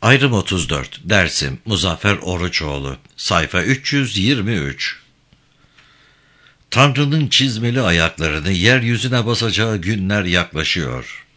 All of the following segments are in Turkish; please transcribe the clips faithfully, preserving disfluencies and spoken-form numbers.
Ayrım otuz dört. Dersim Muzaffer Oruçoğlu. Sayfa üç yüz yirmi üç. Tanrı'nın çizmeli ayaklarını yeryüzüne basacağı günler yaklaşıyor.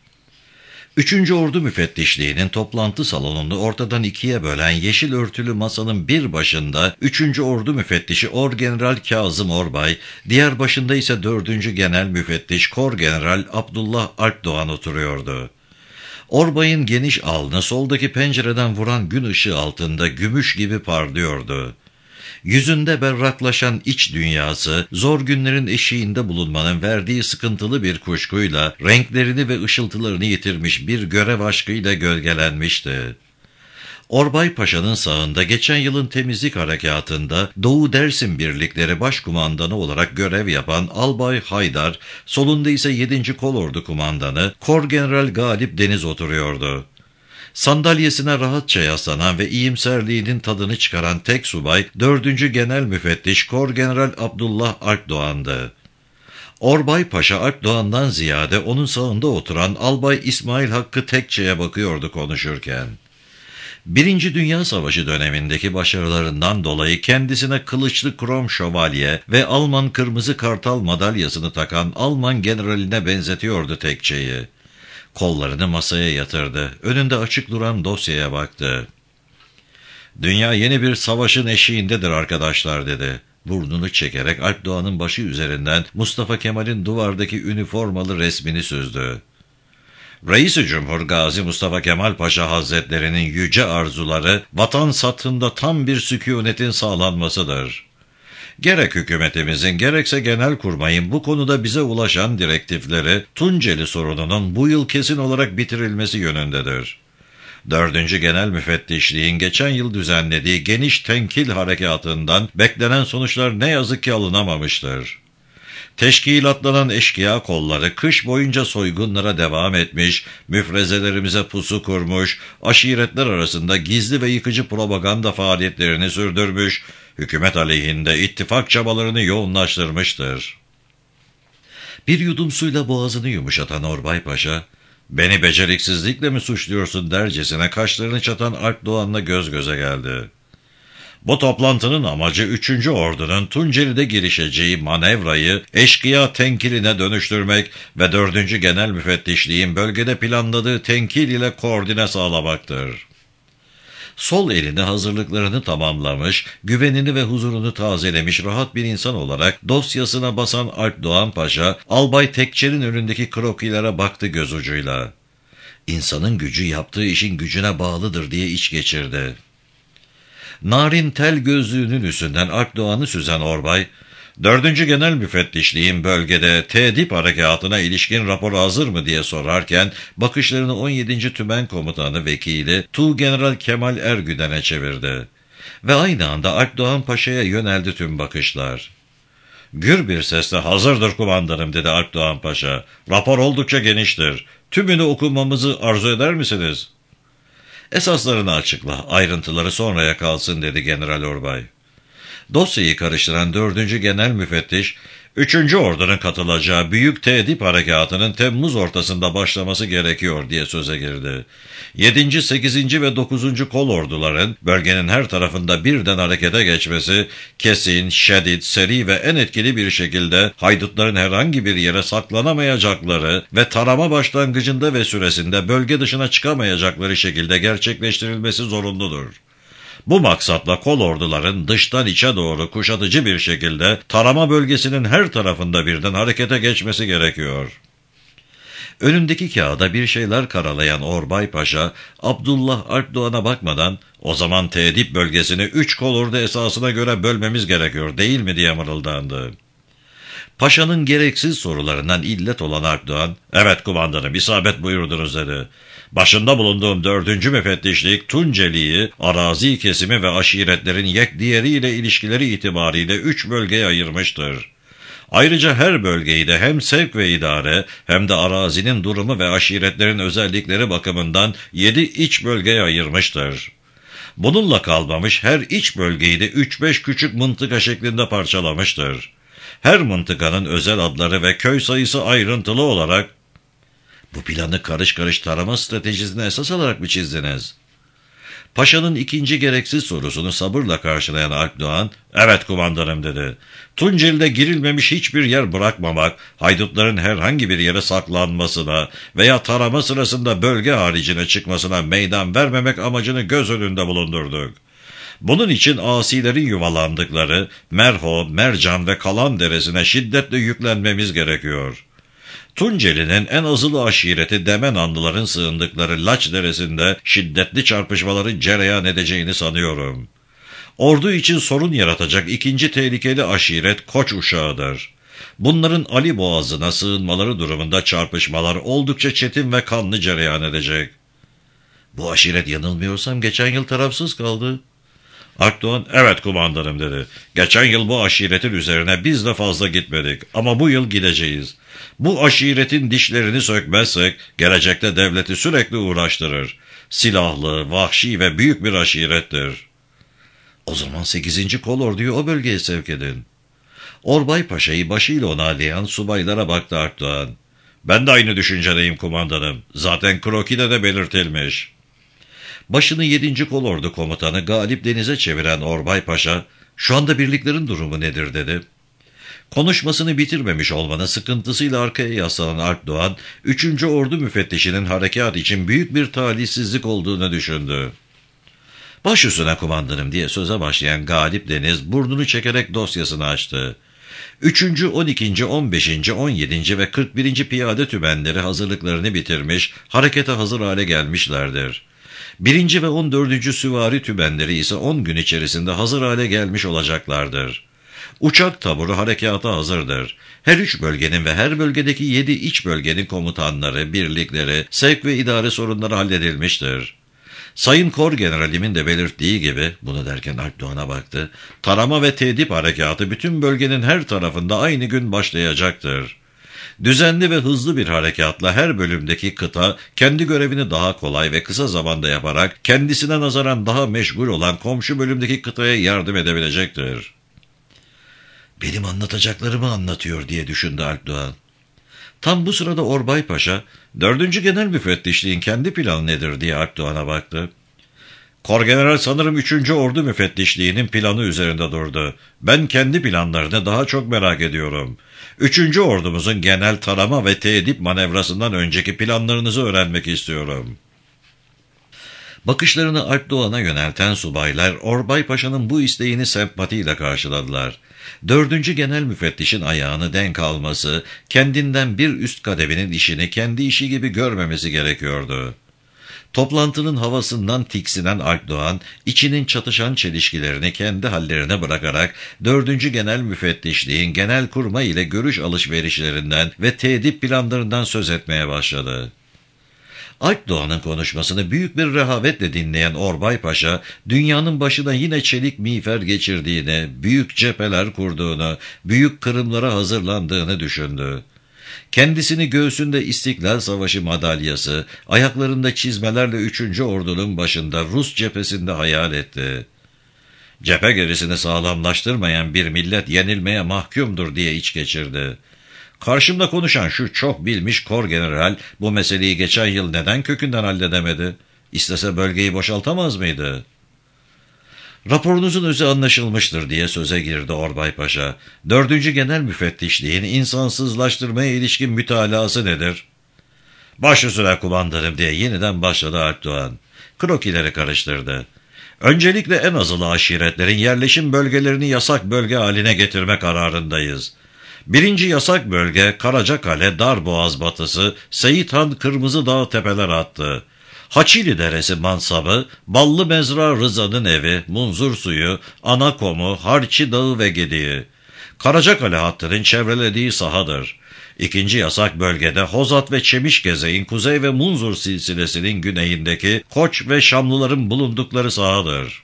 Üçüncü Ordu Müfettişliği'nin toplantı salonunu ortadan ikiye bölen yeşil örtülü masanın bir başında Üçüncü Ordu Müfettişi Orgeneral Kazım Orbay, diğer başında ise dördüncü Genel Müfettiş Korgeneral Abdullah Alpdoğan oturuyordu. Orbay'ın geniş alnı soldaki pencereden vuran gün ışığı altında gümüş gibi parlıyordu. Yüzünde berraklaşan iç dünyası, zor günlerin eşiğinde bulunmanın verdiği sıkıntılı bir kuşkuyla, renklerini ve ışıltılarını yitirmiş bir görev aşkıyla gölgelenmişti. Orbay Paşa'nın sağında geçen yılın temizlik harekatında Doğu Dersim Birlikleri Başkumandanı olarak görev yapan Albay Haydar, solunda ise yedinci Kolordu Kumandanı Korgeneral Galip Deniz oturuyordu. Sandalyesine rahatça yaslanan ve iyimserliğinin tadını çıkaran tek subay dördüncü Genel Müfettiş Korgeneral Abdullah Alpdoğan'dı. Orbay Paşa Alpdoğan'dan ziyade onun sağında oturan Albay İsmail Hakkı Tekçe'ye bakıyordu konuşurken. Birinci Dünya Savaşı dönemindeki başarılarından dolayı kendisine kılıçlı krom şövalye ve Alman kırmızı kartal madalyasını takan Alman generaline benzetiyordu Tekçe'yi. Kollarını masaya yatırdı. Önünde açık duran dosyaya baktı. "Dünya yeni bir savaşın eşiğindedir arkadaşlar," dedi. Burnunu çekerek Alpdoğan'ın başı üzerinden Mustafa Kemal'in duvardaki üniformalı resmini süzdü. "Reis-i Cumhur Gazi Mustafa Kemal Paşa Hazretleri'nin yüce arzuları vatan sathında tam bir sükûnetin sağlanmasıdır. Gerek hükümetimizin gerekse Genelkurmay'ın bu konuda bize ulaşan direktifleri Tunceli sorununun bu yıl kesin olarak bitirilmesi yönündedir. Dördüncü Genel Müfettişliğin geçen yıl düzenlediği geniş tenkil harekatından beklenen sonuçlar ne yazık ki alınamamıştır. Teşkilatlanan eşkıya kolları kış boyunca soygunlara devam etmiş, müfrezelerimize pusu kurmuş, aşiretler arasında gizli ve yıkıcı propaganda faaliyetlerini sürdürmüş, hükümet aleyhinde ittifak çabalarını yoğunlaştırmıştır." Bir yudum suyla boğazını yumuşatan Orbay Paşa, "Beni beceriksizlikle mi suçluyorsun?" dercesine kaşlarını çatan Alpdoğan'la göz göze geldi. "Bu toplantının amacı üçüncü Ordu'nun Tunceli'de girişeceği manevrayı eşkıya tenkiline dönüştürmek ve dördüncü Genel Müfettişliğin bölgede planladığı tenkil ile koordine sağlamaktır." Sol elini hazırlıklarını tamamlamış, güvenini ve huzurunu tazelemiş rahat bir insan olarak dosyasına basan Alpdoğan Paşa, Albay Tekçe'nin önündeki krokilere baktı göz ucuyla. İnsanın gücü yaptığı işin gücüne bağlıdır diye iç geçirdi. Narin tel gözlüğünün üstünden Alpdoğan'ı süzen Orbay, dördüncü Genel Müfettişliğin bölgede tedip harekatına ilişkin rapor hazır mı diye sorarken, bakışlarını on yedinci Tümen Komutanı Vekili Tuğgeneral Kemal Ergüden'e çevirdi. Ve aynı anda Alpdoğan Paşa'ya yöneldi tüm bakışlar. "Gür bir sesle 'Hazırdır kumandanım,' dedi Alpdoğan Paşa. "Rapor oldukça geniştir. Tümünü okumamızı arzu eder misiniz?" "Esaslarını açıkla, ayrıntıları sonraya kalsın," dedi General Orbay. Dosyayı karıştıran dördüncü Genel Müfettiş, üçüncü Ordu'nun katılacağı büyük tedip harekatının Temmuz ortasında başlaması gerekiyor diye söze girdi. yedinci, sekizinci ve dokuzuncu Kolorduların bölgenin her tarafında birden harekete geçmesi, kesin, şiddet, seri ve en etkili bir şekilde haydutların herhangi bir yere saklanamayacakları ve tarama başlangıcında ve süresinde bölge dışına çıkamayacakları şekilde gerçekleştirilmesi zorunludur. Bu maksatla kolorduların dıştan içe doğru kuşatıcı bir şekilde tarama bölgesinin her tarafında birden harekete geçmesi gerekiyor. Önündeki kağıda bir şeyler karalayan Orbay Paşa, Abdullah Alpdoğan'a bakmadan, "O zaman tedip bölgesini üç kolordu esasına göre bölmemiz gerekiyor değil mi?" diye mırıldandı. Paşa'nın gereksiz sorularından illet olan Alpdoğan, "Evet kumandanım, isabet buyurdunuz," dedi. "Başında bulunduğum dördüncü müfettişlik Tunceli'yi, arazi kesimi ve aşiretlerin yek diğeriyle ilişkileri itibariyle üç bölgeye ayırmıştır. Ayrıca her bölgeyi de hem sevk ve idare hem de arazinin durumu ve aşiretlerin özellikleri bakımından yedi iç bölgeye ayırmıştır. Bununla kalmamış her iç bölgeyi de üç beş küçük mıntıka şeklinde parçalamıştır. Her mıntıkanın özel adları ve köy sayısı ayrıntılı olarak..." "Bu planı karış karış tarama stratejisine esas alarak mı çizdiniz?" Paşa'nın ikinci gereksiz sorusunu sabırla karşılayan Alp Doğan, "Evet kumandanım," dedi. "Tunceli'de girilmemiş hiçbir yer bırakmamak, haydutların herhangi bir yere saklanmasına veya tarama sırasında bölge haricine çıkmasına meydan vermemek amacını göz önünde bulundurduk. Bunun için asilerin yuvalandıkları Merho, Mercan ve Kalan Deresi'ne şiddetle yüklenmemiz gerekiyor. Tunceli'nin en azılı aşireti Demenanlıların sığındıkları Laç Deresi'nde şiddetli çarpışmaların cereyan edeceğini sanıyorum. Ordu için sorun yaratacak ikinci tehlikeli aşiret Koç uşağıdır. Bunların Ali Boğazı'na sığınmaları durumunda çarpışmalar oldukça çetin ve kanlı cereyan edecek." "Bu aşiret yanılmıyorsam geçen yıl tarafsız kaldı." Akdoğan, "Evet kumandanım," dedi. "Geçen yıl bu aşiretin üzerine biz de fazla gitmedik ama bu yıl gideceğiz. Bu aşiretin dişlerini sökmezsek gelecekte devleti sürekli uğraştırır. Silahlı, vahşi ve büyük bir aşirettir." "O zaman sekizinci kolorduyu o bölgeye sevk edin." Orbay Paşa'yı başıyla onaylayan subaylara baktı Akdoğan. "Ben de aynı düşüncedeyim kumandanım. Zaten krokide de belirtilmiş." Başını yedinci kolordu komutanı Galip Deniz'e çeviren Orbay Paşa, "Şu anda birliklerin durumu nedir?" dedi. Konuşmasını bitirmemiş olmanın sıkıntısıyla arkaya yaslanan Alp Doğan, üçüncü ordu müfettişinin harekat için büyük bir talihsizlik olduğunu düşündü. "Baş üstüne kumandanım," diye söze başlayan Galip Deniz burnunu çekerek dosyasını açtı. üçüncü, on ikinci, on beşinci, on yedinci ve kırk birinci piyade tümenleri hazırlıklarını bitirmiş, harekete hazır hale gelmişlerdir. birinci ve on dördüncü süvari tümenleri ise on gün içerisinde hazır hale gelmiş olacaklardır. Uçak taburu harekata hazırdır. Her üç bölgenin ve her bölgedeki yedi iç bölgenin komutanları, birlikleri, sevk ve idare sorunları halledilmiştir. Sayın Kor Generalimin de belirttiği gibi," bunu derken Alp Doğan'a baktı, "tarama ve tedip harekatı bütün bölgenin her tarafında aynı gün başlayacaktır. Düzenli ve hızlı bir harekatla her bölümdeki kıta kendi görevini daha kolay ve kısa zamanda yaparak kendisine nazaran daha meşgul olan komşu bölümdeki kıtaya yardım edebilecektir." "Benim anlatacaklarımı anlatıyor," diye düşündü Alp Doğan. Tam bu sırada Orbay Paşa, dördüncü Genel Müfettişliğin kendi planı nedir?" diye Alp Doğan'a baktı. "Korgeneral sanırım üçüncü Ordu Müfettişliğinin planı üzerinde durdu. Ben kendi planlarını daha çok merak ediyorum. üçüncü Ordumuzun genel tarama ve tedip manevrasından önceki planlarınızı öğrenmek istiyorum." Bakışlarını Alp Doğan'a yönelten subaylar, Orbay Paşa'nın bu isteğini sempatiyle karşıladılar. Dördüncü Genel Müfettişin ayağını denk alması, kendinden bir üst kademinin işini kendi işi gibi görmemesi gerekiyordu. Toplantının havasından tiksinen Alp Doğan, içinin çatışan çelişkilerini kendi hallerine bırakarak dördüncü Genel Müfettişliğin genel kurma ile görüş alışverişlerinden ve tedip planlarından söz etmeye başladı. Alp Doğan'ın konuşmasını büyük bir rehavetle dinleyen Orbay Paşa, dünyanın başına yine çelik miğfer geçirdiğini, büyük cepheler kurduğunu, büyük kırımlara hazırlandığını düşündü. Kendisini göğsünde İstiklal Savaşı madalyası, ayaklarında çizmelerle üçüncü Ordu'nun başında Rus cephesinde hayal etti. Cephe gerisini sağlamlaştırmayan bir millet yenilmeye mahkumdur diye iç geçirdi. Karşımda konuşan şu çok bilmiş kor general bu meseleyi geçen yıl neden kökünden halledemedi? İstese bölgeyi boşaltamaz mıydı? "Raporunuzun özü anlaşılmıştır," diye söze girdi Orbay Paşa. "Dördüncü Genel Müfettişliğin insansızlaştırmaya ilişkin mütalası nedir?" "Baş üstüne kumandanım," diye yeniden başladı Alp Doğan. Krokileri karıştırdı. "Öncelikle en azılı aşiretlerin yerleşim bölgelerini yasak bölge haline getirme kararındayız. Birinci yasak bölge Karacakale, Darboğaz batısı, Seyit Han Kırmızıdağ tepeler hattı. Haçili Deresi mansabı, Ballı Mezra Rıza'nın evi, Munzur suyu, Anakomu, Harçi Dağı ve Gediği. Karacakale hattının çevrelediği sahadır. İkinci yasak bölgede Hozat ve Çemişgeze'in kuzey ve Munzur silsilesinin güneyindeki Koç ve Şamlıların bulundukları sahadır."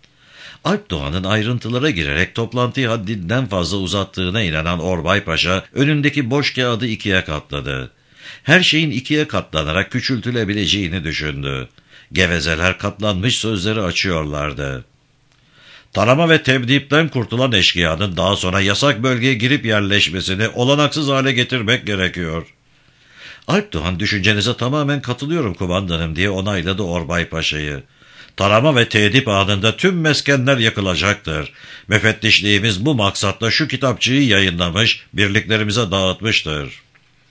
Alp Doğan'ın ayrıntılara girerek toplantıyı haddinden fazla uzattığına inanan Orbay Paşa, önündeki boş kağıdı ikiye katladı. Her şeyin ikiye katlanarak küçültülebileceğini düşündü. Gevezeler katlanmış sözleri açıyorlardı. Tarama ve tebdipten kurtulan eşkıyanın daha sonra yasak bölgeye girip yerleşmesini olanaksız hale getirmek gerekiyor. Alp Doğan, "Düşüncenize tamamen katılıyorum kumandanım," diye onayladı Orbay Paşa'yı. Tarama ve tedip anında tüm meskenler yakılacaktır. Müfettişliğimiz bu maksatla şu kitapçığı yayınlamış, birliklerimize dağıtmıştır.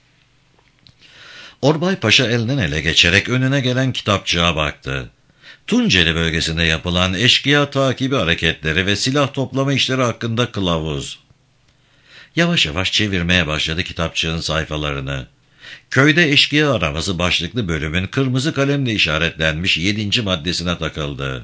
Orbay Paşa elden ele geçerek önüne gelen kitapçığa baktı. Tunceli bölgesinde yapılan eşkıya takibi hareketleri ve silah toplama işleri hakkında kılavuz. Yavaş yavaş çevirmeye başladı kitapçığın sayfalarını. Köyde eşkıya araması başlıklı bölümün kırmızı kalemle işaretlenmiş yedinci maddesine takıldı.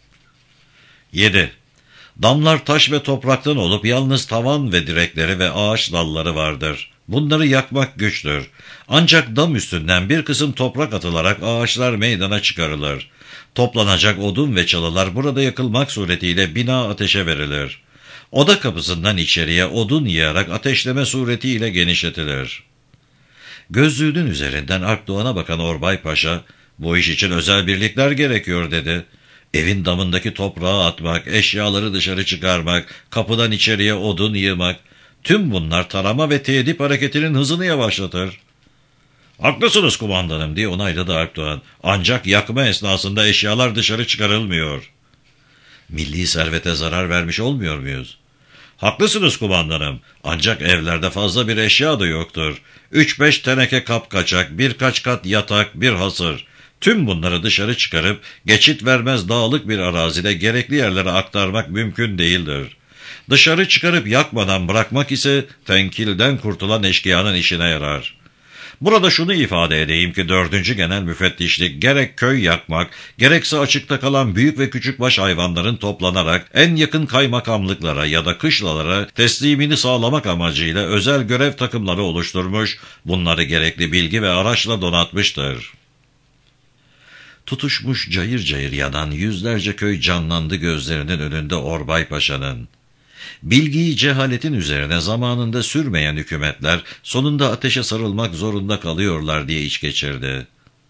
yedi. Damlar taş ve topraktan olup yalnız tavan ve direkleri ve ağaç dalları vardır. Bunları yakmak güçtür. Ancak dam üstünden bir kısım toprak atılarak ağaçlar meydana çıkarılır. Toplanacak odun ve çalılar burada yakılmak suretiyle bina ateşe verilir. Oda kapısından içeriye odun yığarak ateşleme suretiyle genişletilir. Gözlüğünün üzerinden Alpdoğan'a bakan Orbay Paşa, bu iş için özel birlikler gerekiyor dedi. Evin damındaki toprağı atmak, eşyaları dışarı çıkarmak, kapıdan içeriye odun yığmak, tüm bunlar tarama ve tedip hareketinin hızını yavaşlatır. Haklısınız kumandanım diye onayladı Alpdoğan. Ancak yakma esnasında eşyalar dışarı çıkarılmıyor. Milli servete zarar vermiş olmuyor muyuz? Haklısınız kumandanım. Ancak evlerde fazla bir eşya da yoktur. Üç beş teneke kapkaçak, birkaç kat yatak, bir hasır. Tüm bunları dışarı çıkarıp geçit vermez dağlık bir arazide gerekli yerlere aktarmak mümkün değildir. Dışarı çıkarıp yakmadan bırakmak ise tenkilden kurtulan eşkıyanın işine yarar. Burada şunu ifade edeyim ki dördüncü genel müfettişlik gerek köy yakmak, gerekse açıkta kalan büyük ve küçük baş hayvanların toplanarak en yakın kaymakamlıklara ya da kışlalara teslimini sağlamak amacıyla özel görev takımları oluşturmuş, bunları gerekli bilgi ve araçla donatmıştır. Tutuşmuş cayır cayır yanan yüzlerce köy canlandı gözlerinin önünde Orbay Paşa'nın. Bilgiyi cehaletin üzerine zamanında sürmeyen hükümetler sonunda ateşe sarılmak zorunda kalıyorlar diye iç geçirdi.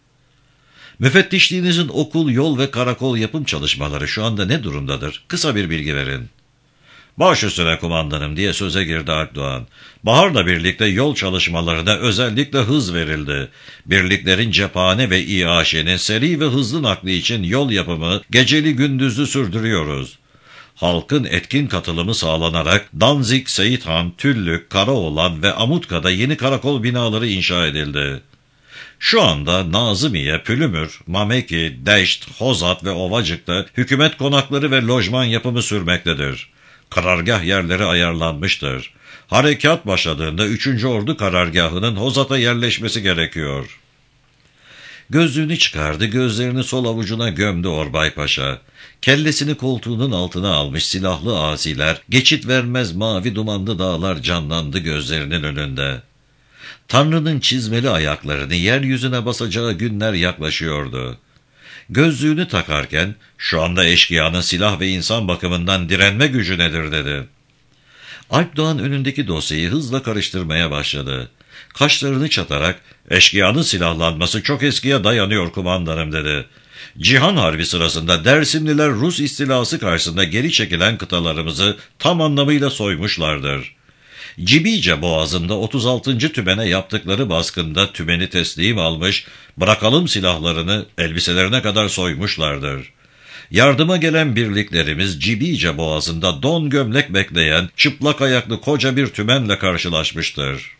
Müfettişliğinizin okul, yol ve karakol yapım çalışmaları şu anda ne durumdadır? Kısa bir bilgi verin. Baş üstüne kumandanım diye söze girdi Alpdoğan. Baharla birlikte yol çalışmalarına özellikle hız verildi. Birliklerin cephane ve İAŞ'nin seri ve hızlı nakli için yol yapımı geceli gündüzlü sürdürüyoruz. Halkın etkin katılımı sağlanarak Danzig, Seyithan, Tüllük, Karaoğlan ve Amutka'da yeni karakol binaları inşa edildi. Şu anda Nazımiye, Pülümür, Mameki, Deşt, Hozat ve Ovacık'ta hükümet konakları ve lojman yapımı sürmektedir. Karargah yerleri ayarlanmıştır. Harekat başladığında üçüncü Ordu karargahının Hozat'a yerleşmesi gerekiyor. Gözlüğünü çıkardı, gözlerini sol avucuna gömdü Orbay Paşa. Kellesini koltuğunun altına almış silahlı asiler, geçit vermez mavi dumanlı dağlar canlandı gözlerinin önünde. Tanrı'nın çizmeli ayaklarını yeryüzüne basacağı günler yaklaşıyordu. Gözlüğünü takarken, şu anda eşkıyanın silah ve insan bakımından direnme gücü nedir dedi. Alpdoğan önündeki dosyayı hızla karıştırmaya başladı. Kaşlarını çatarak, eşkıyanın silahlanması çok eskiye dayanıyor kumandanım dedi. Cihan Harbi sırasında Dersimliler Rus istilası karşısında geri çekilen kıtalarımızı tam anlamıyla soymuşlardır. Cibice Boğazı'nda otuz altıncı tümene yaptıkları baskında tümeni teslim almış, bırakalım silahlarını elbiselerine kadar soymuşlardır. Yardıma gelen birliklerimiz Cibice Boğazı'nda don gömlek bekleyen çıplak ayaklı koca bir tümenle karşılaşmıştır.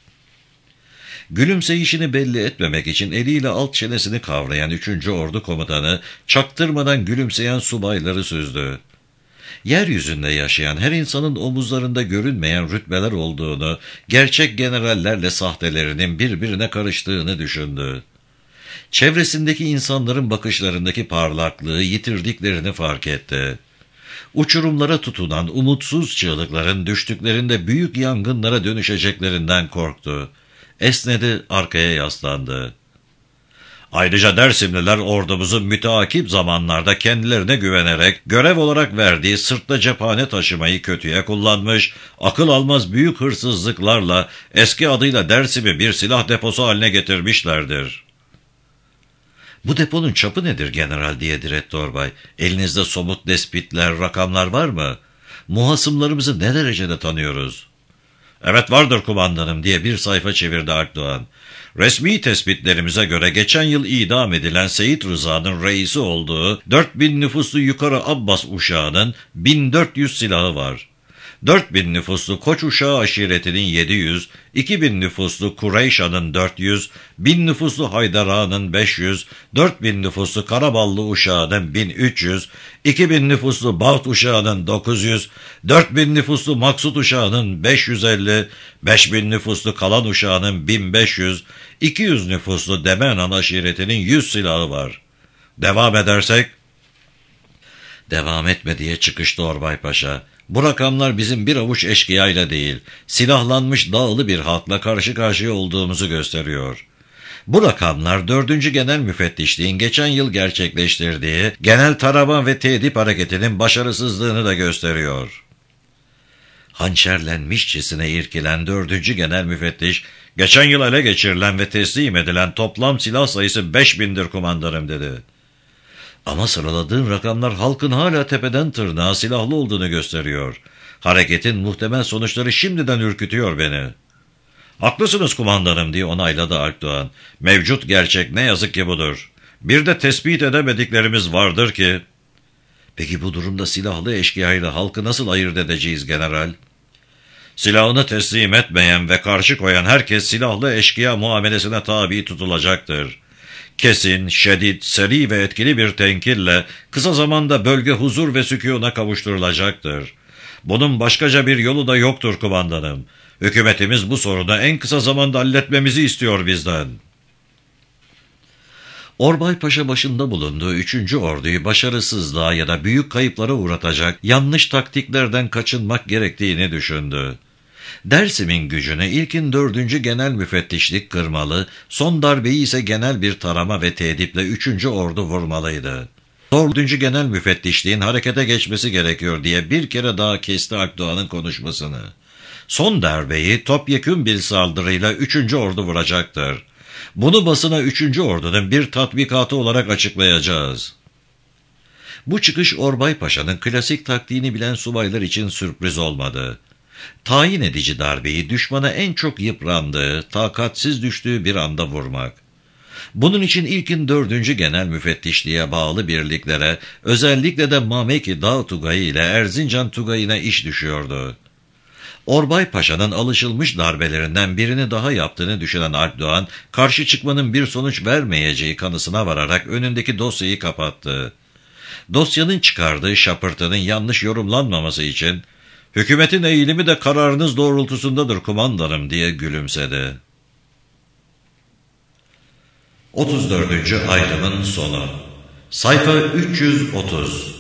Gülümseyişini belli etmemek için eliyle alt çenesini kavrayan üçüncü Ordu komutanı çaktırmadan gülümseyen subayları süzdü. Yeryüzünde yaşayan her insanın omuzlarında görünmeyen rütbeler olduğunu, gerçek generallerle sahtelerinin birbirine karıştığını düşündü. Çevresindeki insanların bakışlarındaki parlaklığı yitirdiklerini fark etti. Uçurumlara tutunan umutsuz çığlıkların düştüklerinde büyük yangınlara dönüşeceklerinden korktu. Esnedi, arkaya yaslandı. Ayrıca Dersimliler ordumuzun müteakip zamanlarda kendilerine güvenerek görev olarak verdiği sırtla cephane taşımayı kötüye kullanmış, akıl almaz büyük hırsızlıklarla eski adıyla Dersim'i bir silah deposu haline getirmişlerdir. Bu deponun çapı nedir general diye diretti Orbay. Elinizde somut tespitler, rakamlar var mı? Muhasımlarımızı ne derecede tanıyoruz? Evet vardır kumandanım diye bir sayfa çevirdi Alpdoğan. Resmi tespitlerimize göre geçen yıl idam edilen Seyit Rıza'nın reisi olduğu dört bin nüfuslu Yukarı Abbas uşağının bin dört yüz silahı var. dört bin nüfuslu Koç uşağı aşiretinin yedi yüz, iki bin nüfuslu Kureyşa'nın dört yüz, bin nüfuslu Haydar Ağa'nın beş yüz, dört bin nüfuslu Karaballı uşağının bin üç yüz, iki bin nüfuslu Baht uşağının dokuz yüz, dört bin nüfuslu Maksut uşağının beş yüz elli, beş bin nüfuslu Kalan uşağının bin beş yüz, iki yüz nüfuslu Demenan aşiretinin yüz silahı var. Devam edersek, devam etme diye çıkıştı Orbay Paşa. Bu rakamlar bizim bir avuç eşkıyayla değil, silahlanmış dağılı bir halkla karşı karşıya olduğumuzu gösteriyor. Bu rakamlar dördüncü Genel Müfettişliğin geçen yıl gerçekleştirdiği genel tarama ve tedip hareketinin başarısızlığını da gösteriyor. Hançerlenmişçesine irkilen dördüncü Genel Müfettiş, geçen yıl ele geçirilen ve teslim edilen toplam silah sayısı beş bindir kumandanım dedi. Ama sıraladığın rakamlar halkın hala tepeden tırnağa silahlı olduğunu gösteriyor. Hareketin muhtemel sonuçları şimdiden ürkütüyor beni. Haklısınız kumandanım diye onayladı Alpdoğan. Mevcut gerçek ne yazık ki budur. Bir de tespit edemediklerimiz vardır ki. Peki bu durumda silahlı eşkıyayla halkı nasıl ayırt edeceğiz general? Silahını teslim etmeyen ve karşı koyan herkes silahlı eşkıya muamelesine tabi tutulacaktır. Kesin, şiddet, seri ve etkili bir tenkille kısa zamanda bölge huzur ve sükûna kavuşturulacaktır. Bunun başkaca bir yolu da yoktur kumandanım. Hükümetimiz bu sorunu en kısa zamanda halletmemizi istiyor bizden. Orbay Paşa başında bulunduğu üçüncü orduyu başarısızlığa ya da büyük kayıplara uğratacak yanlış taktiklerden kaçınmak gerektiğini düşündü. Dersim'in gücünü ilkin dördüncü Genel Müfettişlik kırmalı, son darbeyi ise genel bir tarama ve tediple üçüncü ordu vurmalıydı. dördüncü Genel Müfettişliğin harekete geçmesi gerekiyor diye bir kere daha kesti Alpdoğan'ın konuşmasını. Son darbeyi topyekün bir saldırıyla üçüncü ordu vuracaktır. Bunu basına üçüncü ordunun bir tatbikatı olarak açıklayacağız. Bu çıkış Orbay Paşa'nın klasik taktiğini bilen subaylar için sürpriz olmadı. Tayin edici darbeyi düşmana en çok yıprandığı, takatsiz düştüğü bir anda vurmak. Bunun için ilkin dördüncü Genel Müfettişliğe bağlı birliklere, özellikle de Mameki Dağ Tugayı ile Erzincan Tugayı'na iş düşüyordu. Orbay Paşa'nın alışılmış darbelerinden birini daha yaptığını düşünen Alpdoğan, karşı çıkmanın bir sonuç vermeyeceği kanısına vararak önündeki dosyayı kapattı. Dosyanın çıkardığı şapırtının yanlış yorumlanmaması için, "Hükümetin eğilimi de kararınız doğrultusundadır kumandanım" diye gülümsedi. otuz dördüncü ayrımın sonu. Sayfa üç yüz otuz.